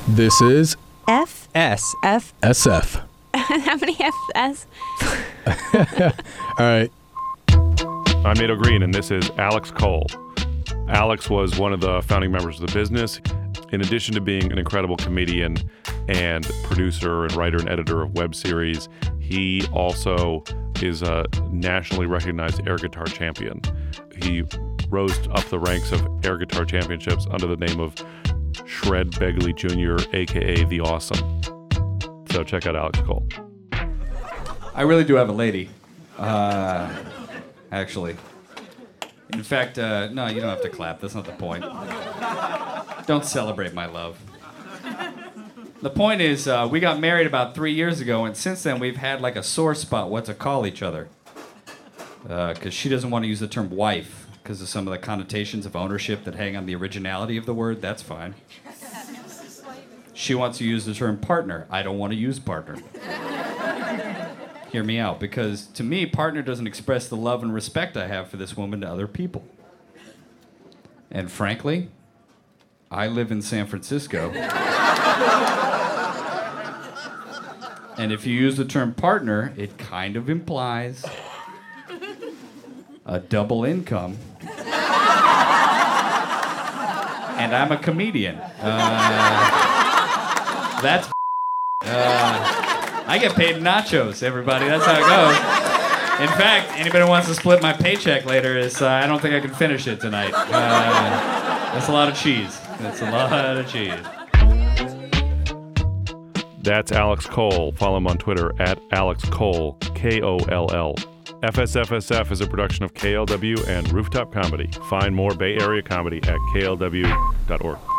This is F. S. F. SF. How many F's? All right. I'm Nato Green, and this is Alex Cole. Alex was one of the founding members of the business. In addition to being an incredible comedian and producer and writer and editor of web series, he also is a nationally recognized air guitar champion. He rose up the ranks of air guitar championships under the name of Shred Begley Jr., a.k.a. The Awesome. So check out Alex Cole. I really do have a lady, actually. In fact, no, you don't have to clap. That's not the point. Don't celebrate my love. The point is, we got married about 3 years ago, and since then we've had like a sore spot what to call each other. Because she doesn't want to use the term wife because of some of the connotations of ownership that hang on the originality of the word. That's fine. She wants to use the term partner. I don't want to use partner. Hear me out, because to me, partner doesn't express the love and respect I have for this woman to other people. And frankly, I live in San Francisco. And if you use the term partner, it kind of implies a double income. And I'm a comedian. That's I get paid in nachos, everybody. That's how it goes. In fact, anybody who wants to split my paycheck later is, I don't think I can finish it tonight. That's a lot of cheese. That's a lot of cheese. That's Alex Cole. Follow him on Twitter at Alex Cole, Koll. FSFSF is a production of KLW and Rooftop Comedy. Find more Bay Area comedy at klw.org.